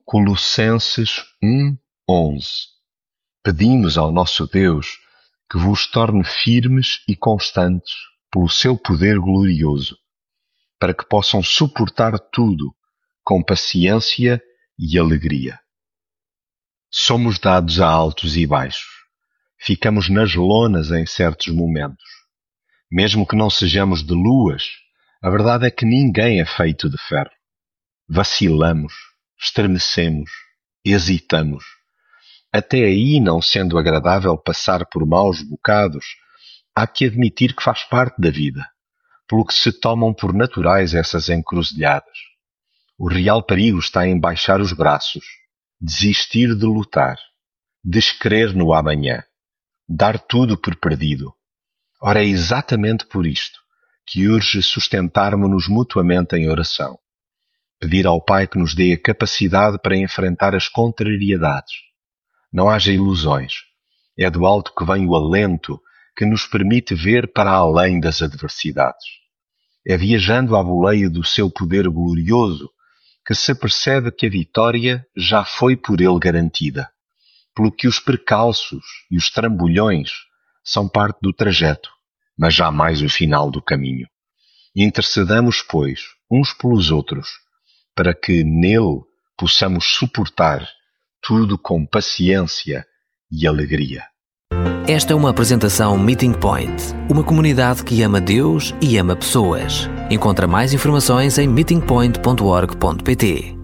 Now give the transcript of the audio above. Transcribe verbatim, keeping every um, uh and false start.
Colossenses um, onze. Pedimos ao nosso Deus que vos torne firmes e constantes pelo seu poder glorioso, para que possam suportar tudo com paciência e alegria. Somos dados a altos e baixos. Ficamos nas lonas em certos momentos. Mesmo que não sejamos de luas, a verdade é que ninguém é feito de ferro. Vacilamos, estremecemos, hesitamos. Até aí, não sendo agradável passar por maus bocados, há que admitir que faz parte da vida, pelo que se tomam por naturais essas encruzilhadas. O real perigo está em baixar os braços, desistir de lutar, descrer no amanhã, dar tudo por perdido. Ora, é exatamente por isto que urge sustentarmo-nos mutuamente em oração. Pedir ao Pai que nos dê a capacidade para enfrentar as contrariedades. Não haja ilusões. É do alto que vem o alento que nos permite ver para além das adversidades. É viajando à boleia do seu poder glorioso que se percebe que a vitória já foi por ele garantida, pelo que os precalços e os trambolhões são parte do trajeto, mas jamais o final do caminho. Intercedamos, pois, uns pelos outros, para que nele possamos suportar tudo com paciência e alegria. Esta é uma apresentação Meeting Point, uma comunidade que ama Deus e ama pessoas. Encontra mais informações em meeting point ponto org ponto pt.